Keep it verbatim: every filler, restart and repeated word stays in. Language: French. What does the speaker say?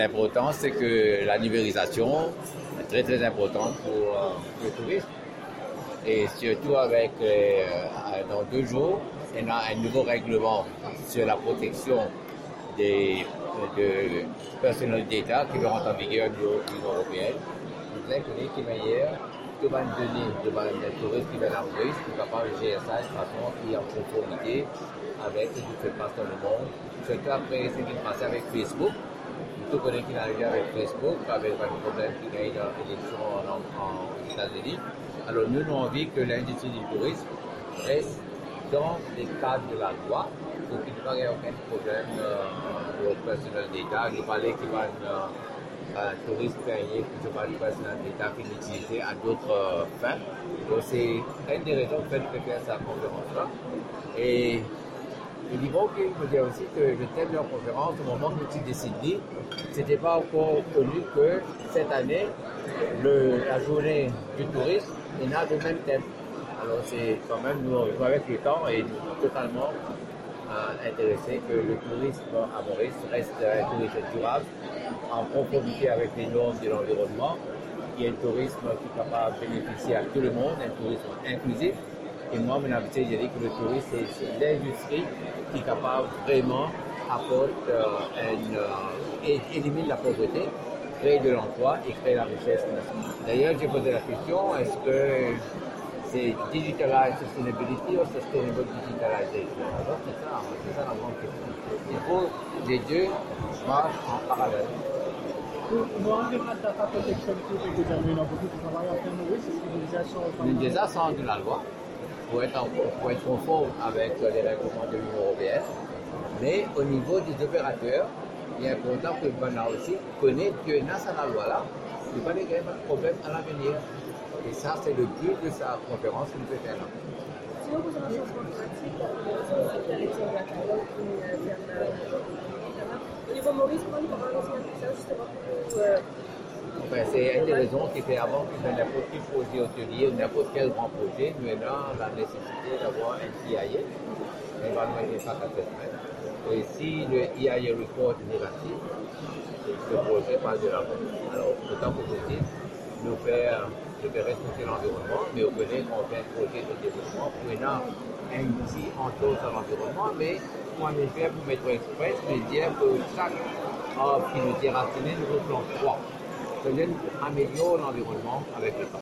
L'important, c'est que la numérisation est très très importante pour, euh, pour le tourisme. Et surtout avec, euh, dans deux jours, il y a un nouveau règlement sur la protection des de personnels d'État qui va rentrer en vigueur de l'Union européenne. Vous avez connu qui meilleur, que va nous donner devant les touristes qui viennent en Maurice, qui va pas gérer ça de façon qui est en conformité avec ce qui se passe dans le monde. Surtout après ce qui se passe avec Facebook. Tout connaît qui arrive avec Facebook, avec un problème qui gagne dans l'élection aux États-Unis. Alors nous, nous avons envie que l'industrie du tourisme reste dans les cadres de la loi, pour qu'il n'y ait aucun problème euh, au personnel d'État. Il fallait qu'il y ait un, un touriste payé qui se passe du personnel d'État qui l'utilisait à d'autres euh, fins. Donc c'est une des raisons pour lesquelles faire cette conférence-là. Et le niveau qui me dit aussi que le thème de la conférence, au moment où tu décidé, ce n'était pas encore connu que cette année, le, la journée du tourisme, il y a le même thème. Alors c'est quand même, nous, nous avec le temps et nous totalement euh, intéressés que le tourisme à Maurice reste un tourisme durable, en conformité avec les normes de l'environnement, qui est un tourisme qui est capable de bénéficier à tout le monde, un tourisme inclusif. Et moi, mon habitude, j'ai dit que le tourisme, c'est l'industrie qui est capable vraiment apporter, euh, une, euh, et éliminer la pauvreté, créer de l'emploi et créer la richesse nationale. D'ailleurs, j'ai posé la question, est-ce que c'est digitalized sustainability ou sustainable digitalization? Alors, c'est ça, c'est ça la grande question. Il faut les deux marchent en parallèle. Nous avons un data protection group et que vous avez beaucoup de travail à faire, oui, c'est ce que vous disiez sur le Nous déjà sommes de la loi. Pour être, en, pour être conforme avec les règlements de l'Union européenne. Mais au niveau des opérateurs, il est important que le Bana aussi connaisse que dans cette loi-là, il n'y a pas de problème à l'avenir. Et ça, c'est le but de sa conférence que nous peut faire là. Si on vous a un changement climatique, vous avez l'élection de la Caroline qui est au niveau Maurice, comment on va réussir à faire ça justement pour. Enfin, c'est une des raisons qui fait avant que n'importe quel projet hôtelier ou n'importe quel grand projet, nous avons la nécessité d'avoir un I A I, un environnement impact assessment. Et si le I A I report est négatif, le projet passe de l'avant. Alors, autant que possible, nous faire, nous faire respecter l'environnement, mais on connaît qu'on fait un projet de développement pour un outil en chose à l'environnement, mais pour en effet, pour mettre express, je veux dire que chaque arbre qui nous est raciné nous replante trois. Ça améliore l'environnement avec le temps.